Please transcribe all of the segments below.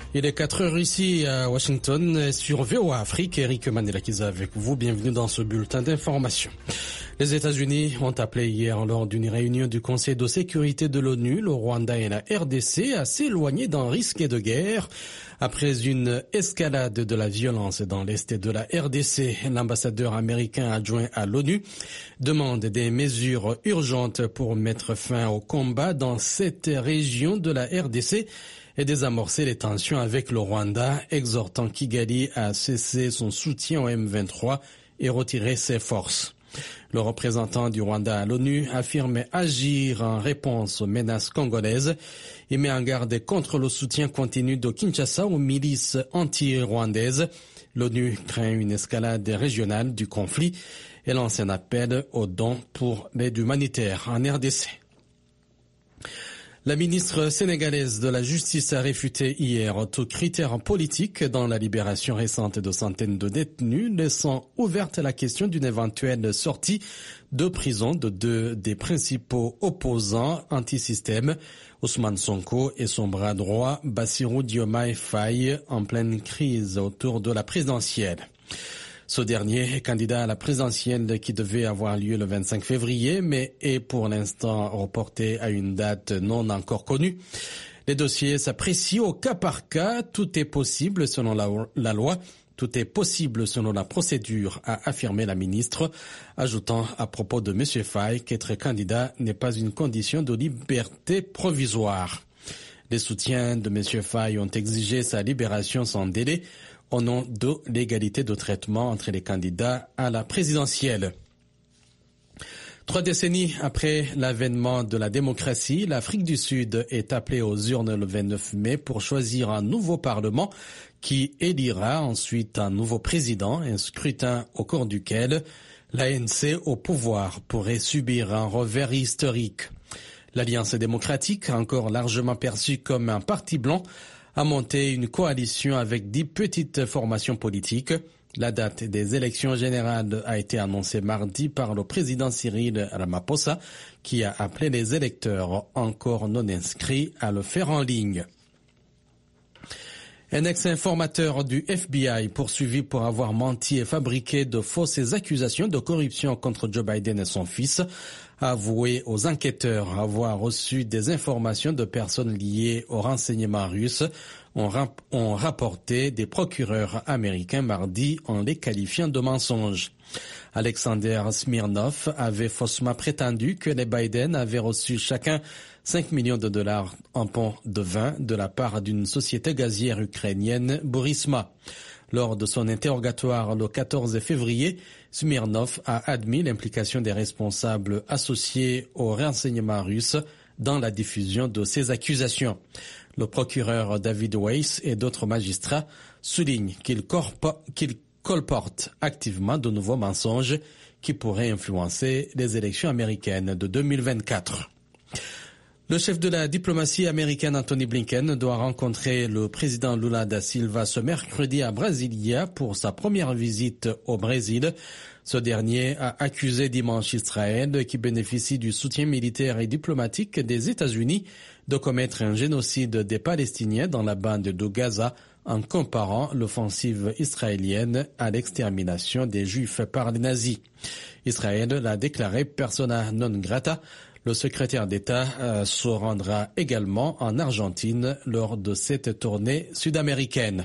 Il est 4 heures ici à Washington sur VOA Afrique. Eric Mandela-Kiza avec vous. Bienvenue dans ce bulletin d'information. Les États-Unis ont appelé hier lors d'une réunion du Conseil de sécurité de l'ONU, le Rwanda et la RDC à s'éloigner d'un risque de guerre. Après une escalade de la violence dans l'est de la RDC, l'ambassadeur américain adjoint à l'ONU demande des mesures urgentes pour mettre fin au combat dans cette région de la RDC et désamorcer les tensions avec le Rwanda, exhortant Kigali à cesser son soutien au M23 et retirer ses forces. Le représentant du Rwanda à l'ONU affirme agir en réponse aux menaces congolaises et met en garde contre le soutien continu de Kinshasa aux milices anti-rwandaises. L'ONU craint une escalade régionale du conflit et lance un appel aux dons pour l'aide humanitaire en RDC. La ministre sénégalaise de la Justice a réfuté hier tout critère politique dans la libération récente de centaines de détenus, laissant ouverte la question d'une éventuelle sortie de prison de deux des principaux opposants anti-système, Ousmane Sonko et son bras droit, Bassirou Diomaye Faye, en pleine crise autour de la présidentielle. Ce dernier est candidat à la présidentielle qui devait avoir lieu le 25 février, mais est pour l'instant reporté à une date non encore connue. Les dossiers s'apprécient au cas par cas. Tout est possible selon la loi. Tout est possible selon la procédure, a affirmé la ministre, ajoutant à propos de M. Faye qu'être candidat n'est pas une condition de liberté provisoire. Les soutiens de M. Faye ont exigé sa libération sans délai, au nom de l'égalité de traitement entre les candidats à la présidentielle. 3 décennies après l'avènement de la démocratie, l'Afrique du Sud est appelée aux urnes le 29 mai pour choisir un nouveau parlement qui élira ensuite un nouveau président, un scrutin au cours duquel l'ANC au pouvoir pourrait subir un revers historique. L'Alliance démocratique, encore largement perçue comme un parti blanc, a monté une coalition avec 10 petites formations politiques. La date des élections générales a été annoncée mardi par le président Cyril Ramaphosa, qui a appelé les électeurs encore non inscrits à le faire en ligne. Un ex-informateur du FBI poursuivi pour avoir menti et fabriqué de fausses accusations de corruption contre Joe Biden et son fils a avoué aux enquêteurs avoir reçu des informations de personnes liées au renseignement russe, ont rapporté des procureurs américains mardi en les qualifiant de mensonges. Alexander Smirnov avait faussement prétendu que les Biden avaient reçu chacun 5 millions de dollars en pont de vin de la part d'une société gazière ukrainienne, Burisma. Lors de son interrogatoire le 14 février, Smirnov a admis l'implication des responsables associés au renseignement russe dans la diffusion de ces accusations. Le procureur David Weiss et d'autres magistrats soulignent qu'il colporte activement de nouveaux mensonges qui pourraient influencer les élections américaines de 2024. Le chef de la diplomatie américaine Anthony Blinken doit rencontrer le président Lula da Silva ce mercredi à Brasilia pour sa première visite au Brésil. Ce dernier a accusé dimanche Israël, qui bénéficie du soutien militaire et diplomatique des États-Unis, de commettre un génocide des Palestiniens dans la bande de Gaza en comparant l'offensive israélienne à l'extermination des Juifs par les nazis. Israël l'a déclaré persona non grata. Le secrétaire d'État se rendra également en Argentine lors de cette tournée sud-américaine.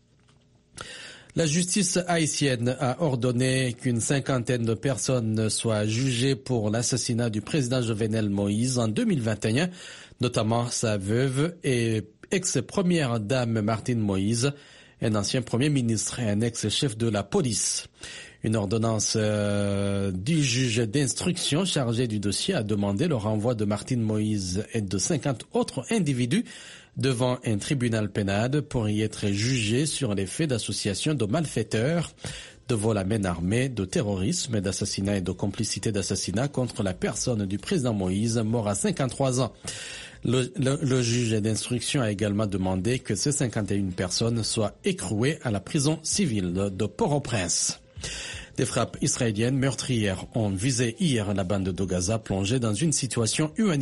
La justice haïtienne a ordonné qu'une 50aine de personnes soient jugées pour l'assassinat du président Jovenel Moïse en 2021, notamment sa veuve et ex-première dame Martine Moïse, un ancien premier ministre et un ex-chef de la police. Une ordonnance du juge d'instruction chargé du dossier a demandé le renvoi de Martine Moïse et de 50 autres individus devant un tribunal pénal pour y être jugés sur les faits d'association de malfaiteurs, de vol à main armée, de terrorisme, d'assassinat et de complicité d'assassinat contre la personne du président Moïse, mort à 53 ans. Le juge d'instruction a également demandé que ces 51 personnes soient écrouées à la prison civile de Port-au-Prince. Des frappes israéliennes meurtrières ont visé hier la bande de Gaza plongée dans une situation humanitaire.